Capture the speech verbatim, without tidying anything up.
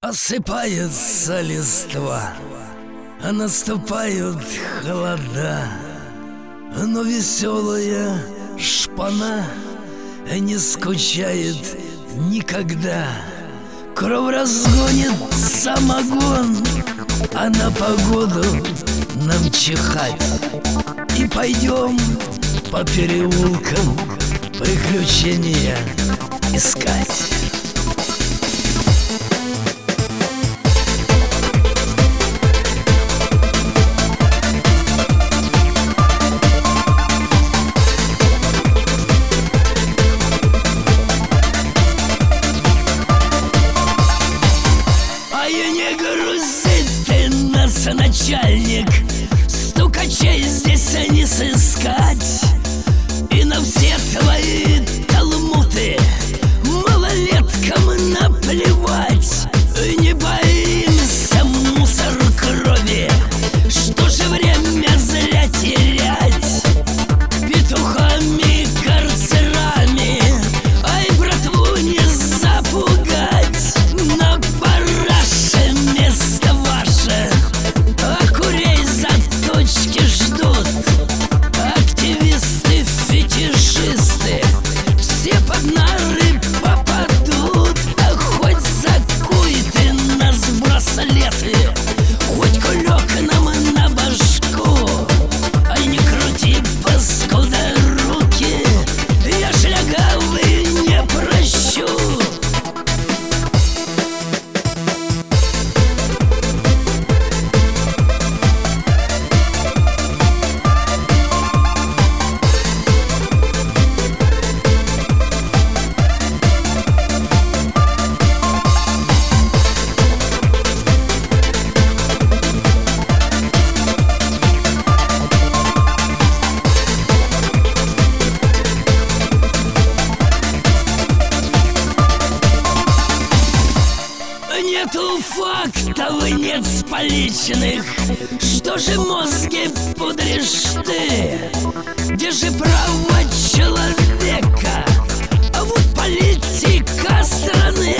Осыпается листва, а наступают холода, но веселая шпана не скучает никогда. Кровь разгонит самогон, а на погоду нам чихать. И пойдем по переулкам приключения искать. Начальник, стукачей здесь не сыскать. И на все твои талмуды малолеткам наплевать. Не боимся мусор крови, что же время зря терять петухами, карцерами, ай, братву не запугать. На параше место ваше, ждут активисты, фетишисты, все под нары попадут. А хоть закуй ты нас в браслеты, хоть кулек нам на башку, а не крути, паскуда, руки, я шлягавый не прощу. Нету фактов, нет поличных, что же мозги пудришь ты? Где же право человека, а вот политика страны?